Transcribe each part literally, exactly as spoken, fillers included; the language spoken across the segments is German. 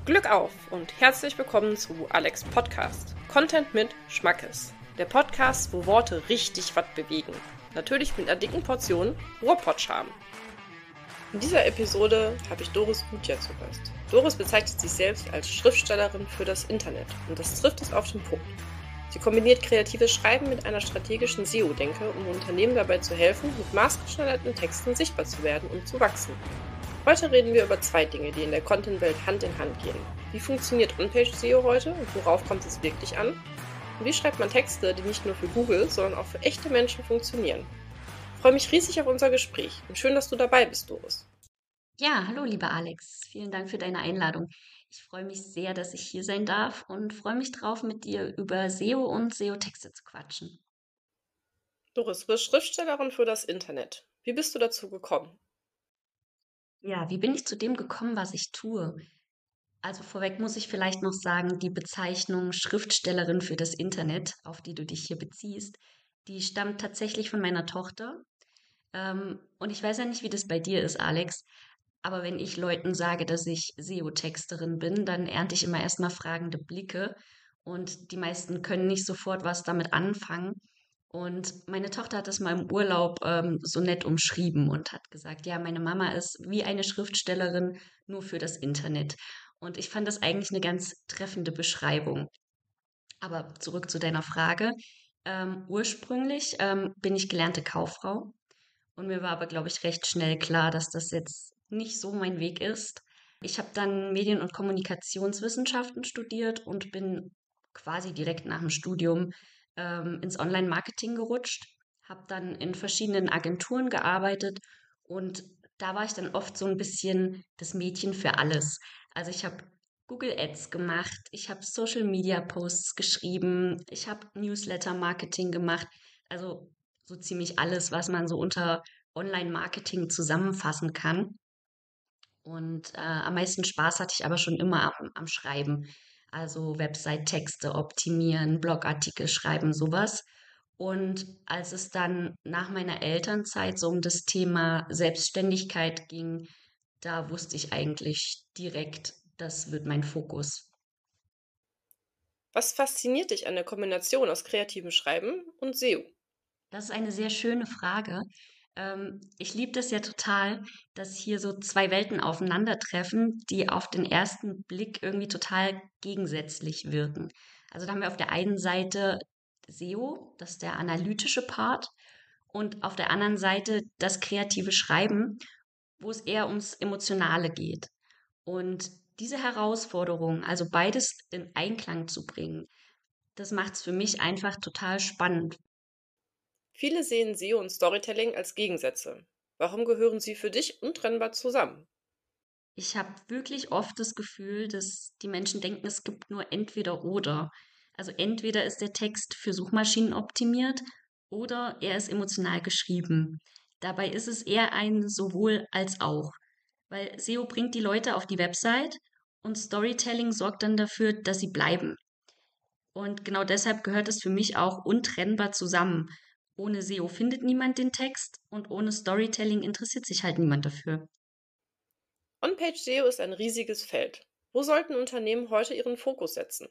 Glück auf und herzlich willkommen zu Alex Podcast. Content mit Schmackes. Der Podcast, wo Worte richtig was bewegen. Natürlich mit einer dicken Portion Ruhrpott-Charme. In dieser Episode habe ich Doris Gutjahr zu Gast. Doris bezeichnet sich selbst als Schriftstellerin für das Internet und das trifft es auf den Punkt. Sie kombiniert kreatives Schreiben mit einer strategischen S E O-Denke, um Unternehmen dabei zu helfen, mit maßgeschneiderten Texten sichtbar zu werden und zu wachsen. Heute reden wir über zwei Dinge, die in der Content-Welt Hand in Hand gehen. Wie funktioniert On-Page-S E O heute und worauf kommt es wirklich an? Und wie schreibt man Texte, die nicht nur für Google, sondern auch für echte Menschen funktionieren? Ich freue mich riesig auf unser Gespräch und schön, dass du dabei bist, Doris. Ja, hallo lieber Alex, vielen Dank für deine Einladung. Ich freue mich sehr, dass ich hier sein darf und freue mich drauf, mit dir über S E O und S E O-Texte zu quatschen. Doris, du bist Schriftstellerin für das Internet. Wie bist du dazu gekommen? Ja, wie bin ich zu dem gekommen, was ich tue? Also vorweg muss ich vielleicht noch sagen, die Bezeichnung Schriftstellerin für das Internet, auf die du dich hier beziehst, die stammt tatsächlich von meiner Tochter. Ähm, und ich weiß ja nicht, wie das bei dir ist, Alex, aber wenn ich Leuten sage, dass ich S E O-Texterin bin, dann ernte ich immer erstmal fragende Blicke und die meisten können nicht sofort was damit anfangen. Und meine Tochter hat das mal im Urlaub ähm, so nett umschrieben und hat gesagt, ja, meine Mama ist wie eine Schriftstellerin nur für das Internet. Und ich fand das eigentlich eine ganz treffende Beschreibung. Aber zurück zu deiner Frage. Ähm, ursprünglich ähm, bin ich gelernte Kauffrau und mir war aber, glaube ich, recht schnell klar, dass das jetzt nicht so mein Weg ist. Ich habe dann Medien- und Kommunikationswissenschaften studiert und bin quasi direkt nach dem Studium ähm, ins Online-Marketing gerutscht, habe dann in verschiedenen Agenturen gearbeitet und da war ich dann oft so ein bisschen das Mädchen für alles. Also ich habe Google Ads gemacht, ich habe Social Media Posts geschrieben, ich habe Newsletter Marketing gemacht, also so ziemlich alles, was man so unter Online-Marketing zusammenfassen kann. Und äh, am meisten Spaß hatte ich aber schon immer am, am Schreiben. Also Website-Texte optimieren, Blogartikel schreiben, sowas. Und als es dann nach meiner Elternzeit so um das Thema Selbstständigkeit ging, da wusste ich eigentlich direkt, das wird mein Fokus. Was fasziniert dich an der Kombination aus kreativem Schreiben und S E O? Das ist eine sehr schöne Frage. Ähm, ich liebe das ja total, dass hier so zwei Welten aufeinandertreffen, die auf den ersten Blick irgendwie total gegensätzlich wirken. Also da haben wir auf der einen Seite S E O, das ist der analytische Part, und auf der anderen Seite das kreative Schreiben, wo es eher ums Emotionale geht. Und diese Herausforderung, also beides in Einklang zu bringen, das macht es für mich einfach total spannend. Viele sehen S E O und Storytelling als Gegensätze. Warum gehören sie für dich untrennbar zusammen? Ich habe wirklich oft das Gefühl, dass die Menschen denken, es gibt nur entweder oder. Also entweder ist der Text für Suchmaschinen optimiert oder er ist emotional geschrieben. Dabei ist es eher ein sowohl als auch, weil S E O bringt die Leute auf die Website und Storytelling sorgt dann dafür, dass sie bleiben. Und genau deshalb gehört es für mich auch untrennbar zusammen. Ohne S E O findet niemand den Text und ohne Storytelling interessiert sich halt niemand dafür. On-Page-S E O ist ein riesiges Feld. Wo sollten Unternehmen heute ihren Fokus setzen?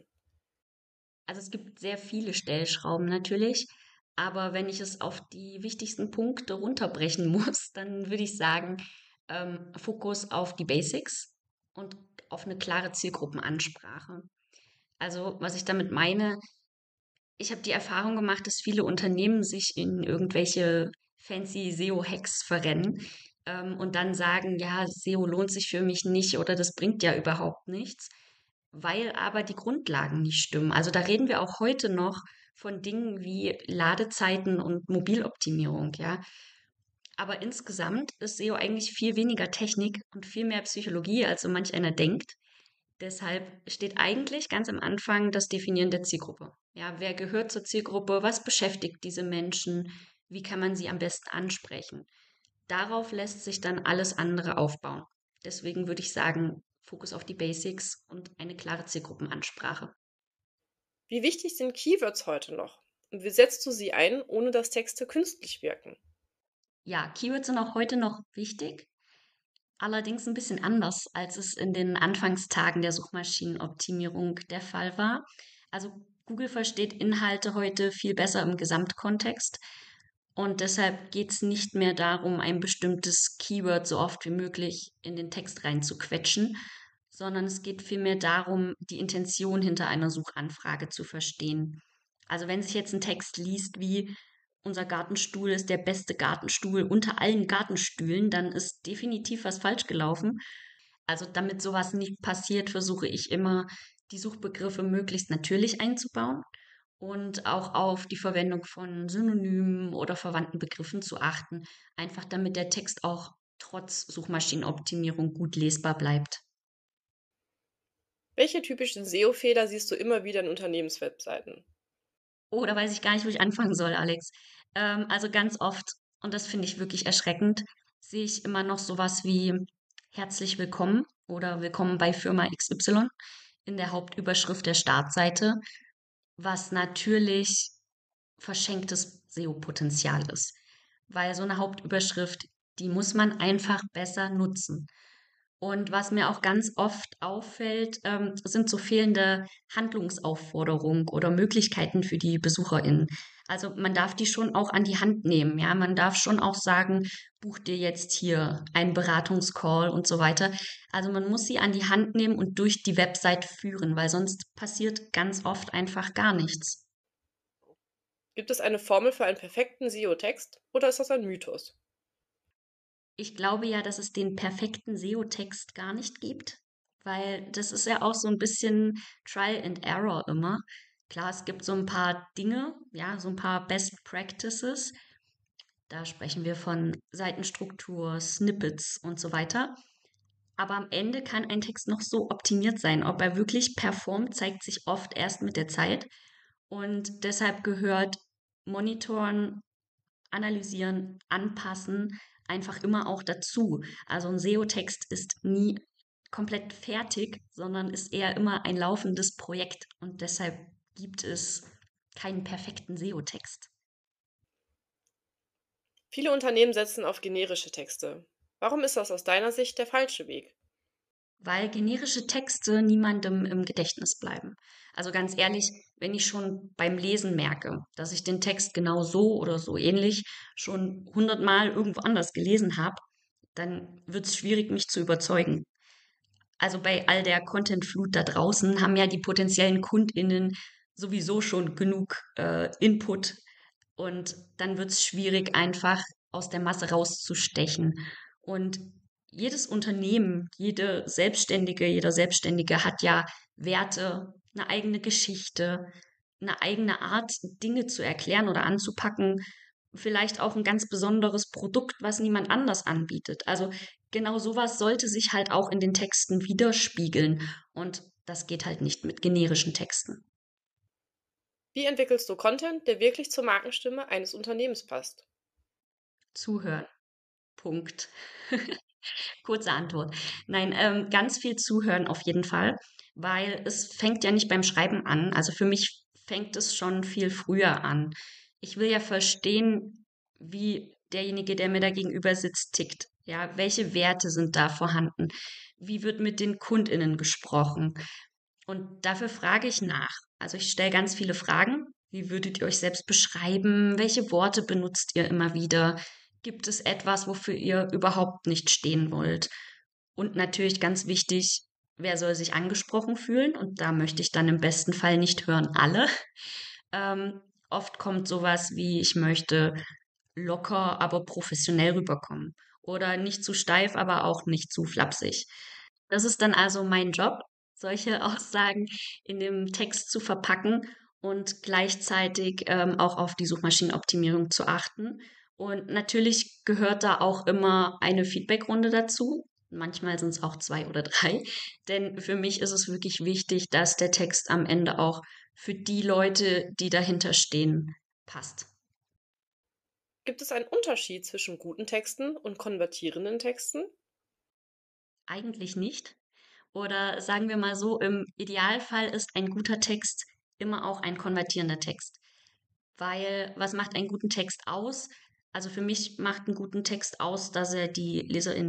Also es gibt sehr viele Stellschrauben natürlich, aber wenn ich es auf die wichtigsten Punkte runterbrechen muss, dann würde ich sagen, ähm, Fokus auf die Basics und auf eine klare Zielgruppenansprache. Also was ich damit meine, ich habe die Erfahrung gemacht, dass viele Unternehmen sich in irgendwelche fancy S E O-Hacks verrennen ähm, und dann sagen, ja, S E O lohnt sich für mich nicht oder das bringt ja überhaupt nichts, weil aber die Grundlagen nicht stimmen. Also da reden wir auch heute noch von Dingen wie Ladezeiten und Mobiloptimierung, ja. Aber insgesamt ist S E O eigentlich viel weniger Technik und viel mehr Psychologie, als so manch einer denkt. Deshalb steht eigentlich ganz am Anfang das Definieren der Zielgruppe. Ja, wer gehört zur Zielgruppe? Was beschäftigt diese Menschen? Wie kann man sie am besten ansprechen? Darauf lässt sich dann alles andere aufbauen. Deswegen würde ich sagen, Fokus auf die Basics und eine klare Zielgruppenansprache. Wie wichtig sind Keywords heute noch? Und wie setzt du sie ein, ohne dass Texte künstlich wirken? Ja, Keywords sind auch heute noch wichtig. Allerdings ein bisschen anders, als es in den Anfangstagen der Suchmaschinenoptimierung der Fall war. Also Google versteht Inhalte heute viel besser im Gesamtkontext und deshalb geht es nicht mehr darum, ein bestimmtes Keyword so oft wie möglich in den Text reinzuquetschen, sondern es geht vielmehr darum, die Intention hinter einer Suchanfrage zu verstehen. Also wenn sich jetzt ein Text liest wie unser Gartenstuhl ist der beste Gartenstuhl unter allen Gartenstühlen, dann ist definitiv was falsch gelaufen. Also damit sowas nicht passiert, versuche ich immer, die Suchbegriffe möglichst natürlich einzubauen und auch auf die Verwendung von Synonymen oder verwandten Begriffen zu achten, einfach damit der Text auch trotz Suchmaschinenoptimierung gut lesbar bleibt. Welche typischen S E O-Fehler siehst du immer wieder in Unternehmenswebseiten? Oh, da weiß ich gar nicht, wo ich anfangen soll, Alex. Ähm, also ganz oft, und das finde ich wirklich erschreckend, sehe ich immer noch sowas wie herzlich willkommen oder willkommen bei Firma X Y in der Hauptüberschrift der Startseite, was natürlich verschenktes S E O-Potenzial ist. Weil so eine Hauptüberschrift, die muss man einfach besser nutzen. Und was mir auch ganz oft auffällt, ähm, sind so fehlende Handlungsaufforderungen oder Möglichkeiten für die BesucherInnen. Also man darf die schon auch an die Hand nehmen, ja. Man darf schon auch sagen, buch dir jetzt hier einen Beratungscall und so weiter. Also man muss sie an die Hand nehmen und durch die Website führen, weil sonst passiert ganz oft einfach gar nichts. Gibt es eine Formel für einen perfekten S E O-Text oder ist das ein Mythos? Ich glaube ja, dass es den perfekten S E O-Text gar nicht gibt, weil das ist ja auch so ein bisschen Trial and Error immer. Klar, es gibt so ein paar Dinge, ja, so ein paar Best Practices. Da sprechen wir von Seitenstruktur, Snippets und so weiter. Aber am Ende kann ein Text noch so optimiert sein. Ob er wirklich performt, zeigt sich oft erst mit der Zeit. Und deshalb gehört Monitoren, analysieren, anpassen, einfach immer auch dazu. Also ein S E O-Text ist nie komplett fertig, sondern ist eher immer ein laufendes Projekt und deshalb gibt es keinen perfekten S E O-Text. Viele Unternehmen setzen auf generische Texte. Warum ist das aus deiner Sicht der falsche Weg? Weil generische Texte niemandem im Gedächtnis bleiben. Also ganz ehrlich, wenn ich schon beim Lesen merke, dass ich den Text genau so oder so ähnlich schon hundertmal irgendwo anders gelesen habe, dann wird es schwierig, mich zu überzeugen. Also bei all der Content-Flut da draußen haben ja die potenziellen KundInnen sowieso schon genug äh, Input und dann wird es schwierig, einfach aus der Masse rauszustechen. Und jedes Unternehmen, jede Selbstständige, jeder Selbstständige hat ja Werte, eine eigene Geschichte, eine eigene Art, Dinge zu erklären oder anzupacken, vielleicht auch ein ganz besonderes Produkt, was niemand anders anbietet. Also genau sowas sollte sich halt auch in den Texten widerspiegeln. Und das geht halt nicht mit generischen Texten. Wie entwickelst du Content, der wirklich zur Markenstimme eines Unternehmens passt? Zuhören. Punkt. Kurze Antwort. Nein, ähm, ganz viel zuhören auf jeden Fall, weil es fängt ja nicht beim Schreiben an. Also für mich fängt es schon viel früher an. Ich will ja verstehen, wie derjenige, der mir da gegenüber sitzt, tickt. Ja, welche Werte sind da vorhanden? Wie wird mit den KundInnen gesprochen? Und dafür frage ich nach. Also ich stelle ganz viele Fragen. Wie würdet ihr euch selbst beschreiben? Welche Worte benutzt ihr immer wieder? Gibt es etwas, wofür ihr überhaupt nicht stehen wollt? Und natürlich ganz wichtig, wer soll sich angesprochen fühlen? Und da möchte ich dann im besten Fall nicht hören alle. Ähm, oft kommt sowas wie, ich möchte locker, aber professionell rüberkommen. Oder nicht zu steif, aber auch nicht zu flapsig. Das ist dann also mein Job, solche Aussagen in dem Text zu verpacken und gleichzeitig ähm, auch auf die Suchmaschinenoptimierung zu achten. Und natürlich gehört da auch immer eine Feedbackrunde dazu. Manchmal sind es auch zwei oder drei. Denn für mich ist es wirklich wichtig, dass der Text am Ende auch für die Leute, die dahinter stehen, passt. Gibt es einen Unterschied zwischen guten Texten und konvertierenden Texten? Eigentlich nicht. Oder sagen wir mal so, im Idealfall ist ein guter Text immer auch ein konvertierender Text. Weil was macht einen guten Text aus? Also für mich macht einen guten Text aus, dass er die LeserInnen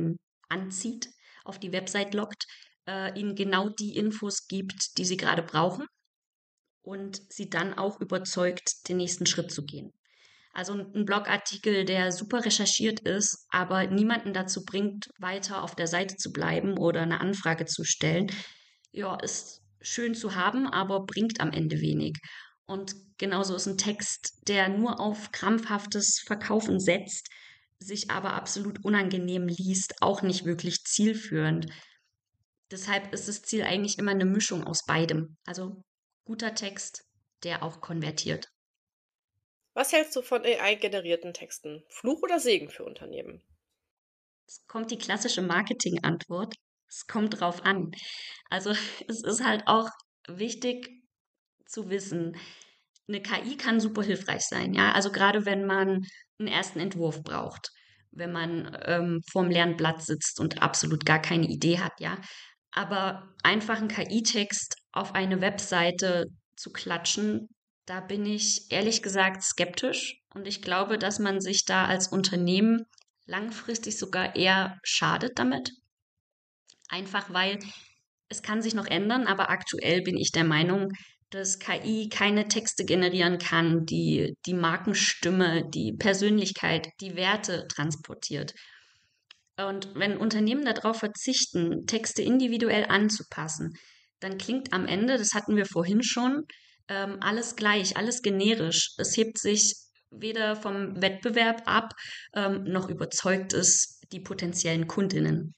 anzieht, auf die Website lockt, äh, ihnen genau die Infos gibt, die sie gerade brauchen und sie dann auch überzeugt, den nächsten Schritt zu gehen. Also ein ein Blogartikel, der super recherchiert ist, aber niemanden dazu bringt, weiter auf der Seite zu bleiben oder eine Anfrage zu stellen, ja, ist schön zu haben, aber bringt am Ende wenig. Und genauso ist ein Text, der nur auf krampfhaftes Verkaufen setzt, sich aber absolut unangenehm liest, auch nicht wirklich zielführend. Deshalb ist das Ziel eigentlich immer eine Mischung aus beidem. Also guter Text, der auch konvertiert. Was hältst du von A I-generierten Texten? Fluch oder Segen für Unternehmen? Es kommt die klassische Marketing-Antwort. Es kommt drauf an. Also es ist halt auch wichtig zu wissen, eine K I kann super hilfreich sein, ja. Also gerade wenn man einen ersten Entwurf braucht, wenn man ähm, vorm leeren Blatt sitzt und absolut gar keine Idee hat, ja. Aber einfach einen K I-Text auf eine Webseite zu klatschen, da bin ich ehrlich gesagt skeptisch und ich glaube, dass man sich da als Unternehmen langfristig sogar eher schadet damit. Einfach weil es kann sich noch ändern, aber aktuell bin ich der Meinung, dass K I keine Texte generieren kann, die die Markenstimme, die Persönlichkeit, die Werte transportiert. Und wenn Unternehmen darauf verzichten, Texte individuell anzupassen, dann klingt am Ende, das hatten wir vorhin schon, ähm, alles gleich, alles generisch. Es hebt sich weder vom Wettbewerb ab, ähm, noch überzeugt es die potenziellen Kundinnen.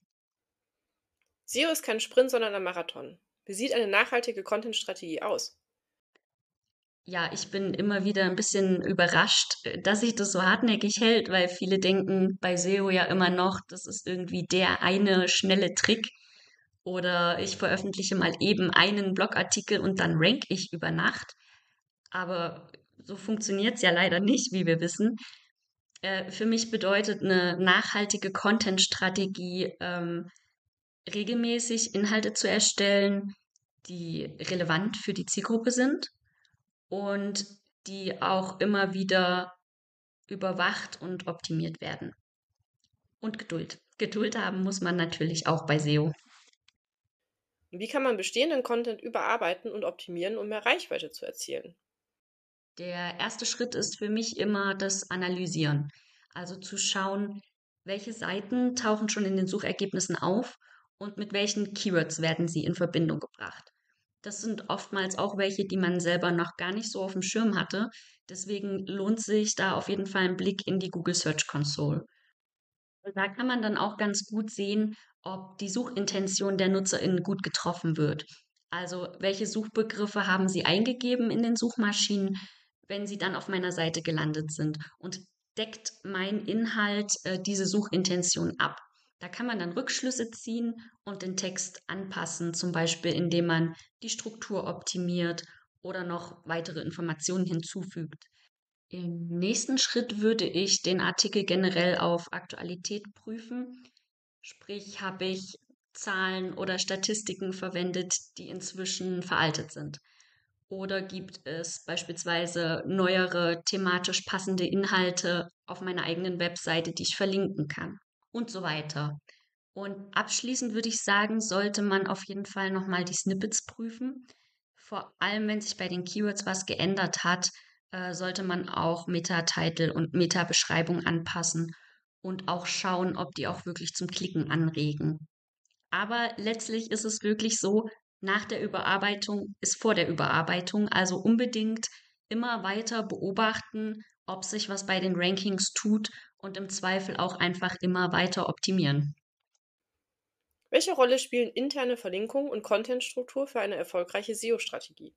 S E O ist kein Sprint, sondern ein Marathon. Wie sieht eine nachhaltige Content-Strategie aus? Ja, ich bin immer wieder ein bisschen überrascht, äh, dass sich das so hartnäckig hält, weil viele denken bei S E O ja immer noch, das ist irgendwie der eine schnelle Trick oder ich veröffentliche mal eben einen Blogartikel und dann rank ich über Nacht. Aber so funktioniert's ja leider nicht, wie wir wissen. Äh, für mich bedeutet eine nachhaltige Content-Strategie, ähm, regelmäßig Inhalte zu erstellen, die relevant für die Zielgruppe sind und die auch immer wieder überwacht und optimiert werden. Und Geduld. Geduld haben muss man natürlich auch bei S E O. Und wie kann man bestehenden Content überarbeiten und optimieren, um mehr Reichweite zu erzielen? Der erste Schritt ist für mich immer das Analysieren. Also zu schauen, welche Seiten tauchen schon in den Suchergebnissen auf und mit welchen Keywords werden sie in Verbindung gebracht. Das sind oftmals auch welche, die man selber noch gar nicht so auf dem Schirm hatte. Deswegen lohnt sich da auf jeden Fall ein Blick in die Google Search Console. Da kann man dann auch ganz gut sehen, ob die Suchintention der NutzerInnen gut getroffen wird. Also welche Suchbegriffe haben sie eingegeben in den Suchmaschinen, wenn sie dann auf meiner Seite gelandet sind und deckt mein Inhalt äh, diese Suchintention ab. Da kann man dann Rückschlüsse ziehen und den Text anpassen, zum Beispiel indem man die Struktur optimiert oder noch weitere Informationen hinzufügt. Im nächsten Schritt würde ich den Artikel generell auf Aktualität prüfen. Sprich, habe ich Zahlen oder Statistiken verwendet, die inzwischen veraltet sind? Oder gibt es beispielsweise neuere thematisch passende Inhalte auf meiner eigenen Webseite, die ich verlinken kann? Und so weiter. Und abschließend würde ich sagen, sollte man auf jeden Fall nochmal die Snippets prüfen. Vor allem, wenn sich bei den Keywords was geändert hat, äh, sollte man auch Meta-Title und Meta-Beschreibung anpassen und auch schauen, ob die auch wirklich zum Klicken anregen. Aber letztlich ist es wirklich so, nach der Überarbeitung ist vor der Überarbeitung, also unbedingt immer weiter beobachten, ob sich was bei den Rankings tut und im Zweifel auch einfach immer weiter optimieren. Welche Rolle spielen interne Verlinkung und Contentstruktur für eine erfolgreiche S E O-Strategie?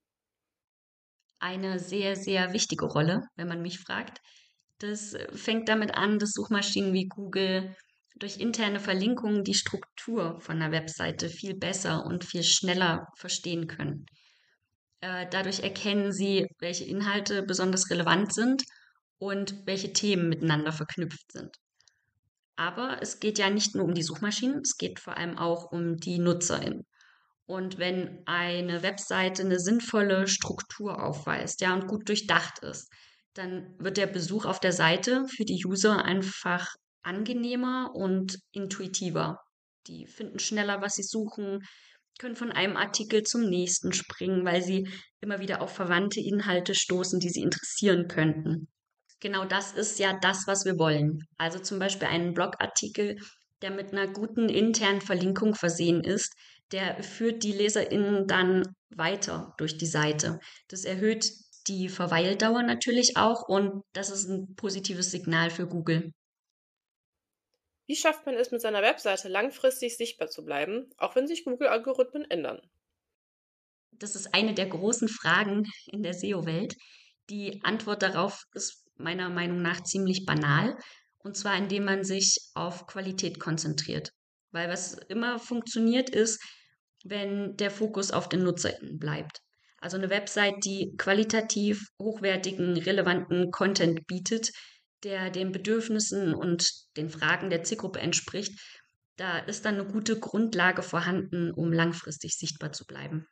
Eine sehr, sehr wichtige Rolle, wenn man mich fragt. Das äh, fängt damit an, dass Suchmaschinen wie Google durch interne Verlinkungen die Struktur von einer Webseite viel besser und viel schneller verstehen können. Äh, dadurch erkennen sie, welche Inhalte besonders relevant sind und welche Themen miteinander verknüpft sind. Aber es geht ja nicht nur um die Suchmaschinen, es geht vor allem auch um die NutzerInnen. Und wenn eine Webseite eine sinnvolle Struktur aufweist, ja, und gut durchdacht ist, dann wird der Besuch auf der Seite für die User einfach angenehmer und intuitiver. die finden schneller, was sie suchen, können von einem Artikel zum nächsten springen, weil sie immer wieder auf verwandte Inhalte stoßen, die sie interessieren könnten. Genau das ist ja das, was wir wollen. Also zum Beispiel einen Blogartikel, der mit einer guten internen Verlinkung versehen ist, der führt die LeserInnen dann weiter durch die Seite. Das erhöht die Verweildauer natürlich auch und das ist ein positives Signal für Google. Wie schafft man es mit seiner Webseite langfristig sichtbar zu bleiben, auch wenn sich Google-Algorithmen ändern? Das ist eine der großen Fragen in der S E O-Welt. Die Antwort darauf ist meiner Meinung nach ziemlich banal, und zwar indem man sich auf Qualität konzentriert. Weil was immer funktioniert ist, wenn der Fokus auf den NutzerInnen bleibt. Also eine Website, die qualitativ hochwertigen, relevanten Content bietet, der den Bedürfnissen und den Fragen der Zielgruppe entspricht, da ist dann eine gute Grundlage vorhanden, um langfristig sichtbar zu bleiben.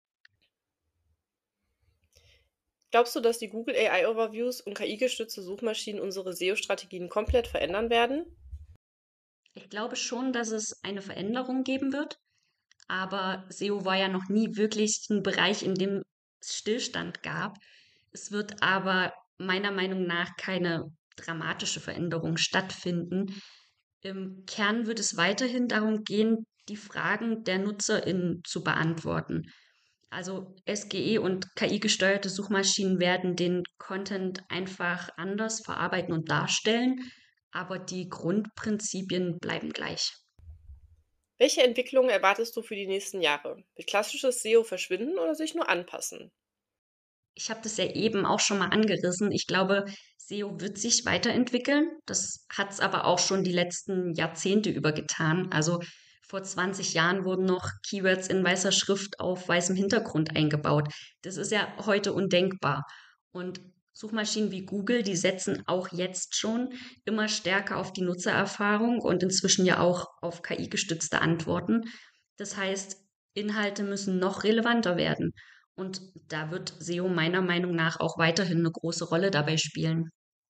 Glaubst du, dass die Google A I-Overviews und K I-gestützte Suchmaschinen unsere S E O-Strategien komplett verändern werden? Ich glaube schon, dass es eine Veränderung geben wird, aber S E O war ja noch nie wirklich ein Bereich, in dem es Stillstand gab. Es wird aber meiner Meinung nach keine dramatische Veränderung stattfinden. Im Kern wird es weiterhin darum gehen, die Fragen der NutzerInnen zu beantworten. Also S G E und K I-gesteuerte Suchmaschinen werden den Content einfach anders verarbeiten und darstellen, aber die Grundprinzipien bleiben gleich. Welche Entwicklungen erwartest du für die nächsten Jahre? Wird klassisches S E O verschwinden oder sich nur anpassen? Ich habe das ja eben auch schon mal angerissen. Ich glaube, S E O wird sich weiterentwickeln. Das hat es aber auch schon die letzten Jahrzehnte über getan. Also vor zwanzig Jahren wurden noch Keywords in weißer Schrift auf weißem Hintergrund eingebaut. Das ist ja heute undenkbar. Und Suchmaschinen wie Google, die setzen auch jetzt schon immer stärker auf die Nutzererfahrung und inzwischen ja auch auf K I-gestützte Antworten. Das heißt, Inhalte müssen noch relevanter werden. Und da wird S E O meiner Meinung nach auch weiterhin eine große Rolle dabei spielen.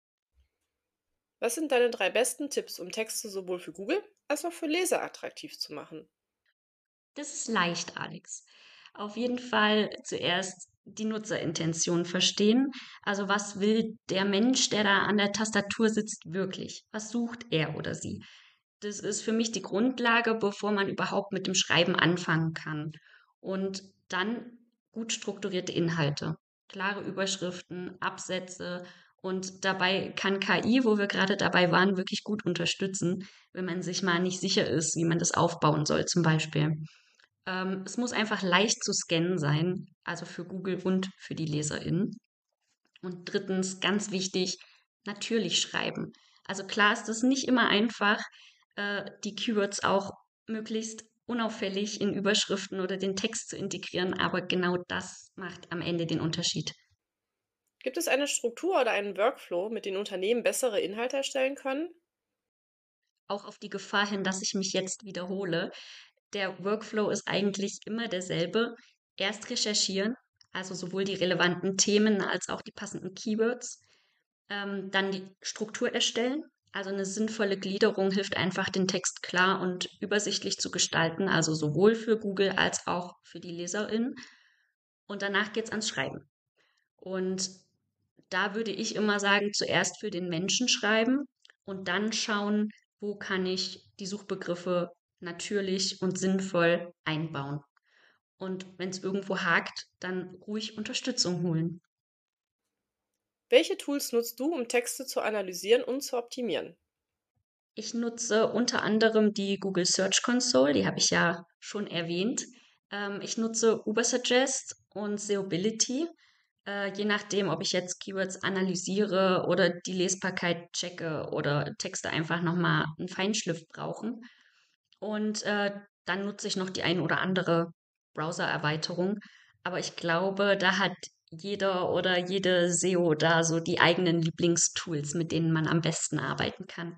Was sind deine drei besten Tipps, um Texte sowohl für Google als auch für Leser attraktiv zu machen? Das ist leicht, Alex. Auf jeden Fall zuerst die Nutzerintention verstehen. Also was will der Mensch, der da an der Tastatur sitzt, wirklich? Was sucht er oder sie? Das ist für mich die Grundlage, bevor man überhaupt mit dem Schreiben anfangen kann. Und dann gut strukturierte Inhalte, klare Überschriften, Absätze. Und dabei kann K I, wo wir gerade dabei waren, wirklich gut unterstützen, wenn man sich mal nicht sicher ist, wie man das aufbauen soll, zum Beispiel. Ähm, es muss einfach leicht zu scannen sein, also für Google und für die LeserInnen. Und drittens, ganz wichtig, natürlich schreiben. Also klar ist es nicht immer einfach, äh, die Keywords auch möglichst unauffällig in Überschriften oder den Text zu integrieren, aber genau das macht am Ende den Unterschied. Gibt es eine Struktur oder einen Workflow, mit dem Unternehmen bessere Inhalte erstellen können? Auch auf die Gefahr hin, dass ich mich jetzt wiederhole. Der Workflow ist eigentlich immer derselbe. Erst recherchieren, also sowohl die relevanten Themen als auch die passenden Keywords. Ähm, dann die Struktur erstellen. Also eine sinnvolle Gliederung hilft einfach, den Text klar und übersichtlich zu gestalten, also sowohl für Google als auch für die LeserInnen. Und danach geht's ans Schreiben. Und da würde ich immer sagen, zuerst für den Menschen schreiben und dann schauen, wo kann ich die Suchbegriffe natürlich und sinnvoll einbauen. Und wenn es irgendwo hakt, dann ruhig Unterstützung holen. Welche Tools nutzt du, um Texte zu analysieren und zu optimieren? Ich nutze unter anderem die Google Search Console, die habe ich ja schon erwähnt. Ähm, ich nutze Ubersuggest und Seobility, äh, je nachdem, ob ich jetzt Keywords analysiere oder die Lesbarkeit checke oder Texte einfach nochmal einen Feinschliff brauchen. Und äh, dann nutze ich noch die ein oder andere Browser-Erweiterung. Aber ich glaube, da hat jeder oder jede S E O da so die eigenen Lieblingstools, mit denen man am besten arbeiten kann.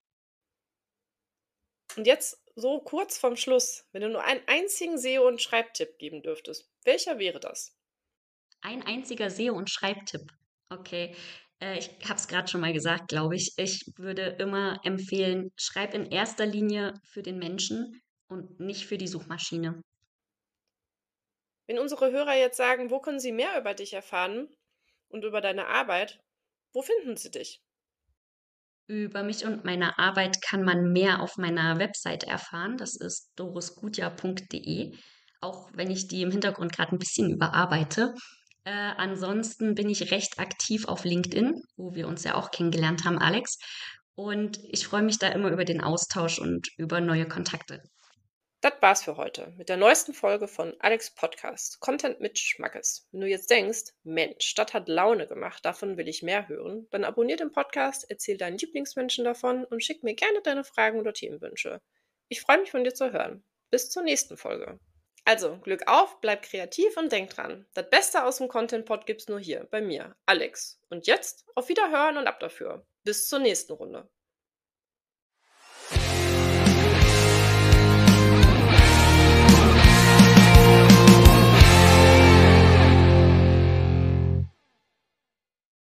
Und jetzt so kurz vorm Schluss, wenn du nur einen einzigen S E O- und Schreibtipp geben dürftest, welcher wäre das? Ein einziger S E O- und Schreibtipp. Okay, äh, ich habe es gerade schon mal gesagt, glaube ich. Ich würde immer empfehlen, schreib in erster Linie für den Menschen. und nicht für die Suchmaschine. Wenn unsere Hörer jetzt sagen, wo können sie mehr über dich erfahren und über deine Arbeit, wo finden sie dich? Über mich und meine Arbeit kann man mehr auf meiner Website erfahren. Das ist dorisgutjahr punkt de, auch wenn ich die im Hintergrund gerade ein bisschen überarbeite. Äh, ansonsten bin ich recht aktiv auf LinkedIn, wo wir uns ja auch kennengelernt haben, Alex. Und ich freue mich da immer über den Austausch und über neue Kontakte. Das war's für heute mit der neuesten Folge von Alex Podcast, Content mit Schmackes. Wenn du jetzt denkst, Mensch, das hat Laune gemacht, davon will ich mehr hören, dann abonnier den Podcast, erzähl deinen Lieblingsmenschen davon und schick mir gerne deine Fragen oder Themenwünsche. Ich freue mich von dir zu hören. Bis zur nächsten Folge. Also, Glück auf, bleib kreativ und denk dran. Das Beste aus dem Content-Pod gibt's nur hier, bei mir, Alex. Und jetzt auf Wiederhören und ab dafür. Bis zur nächsten Runde.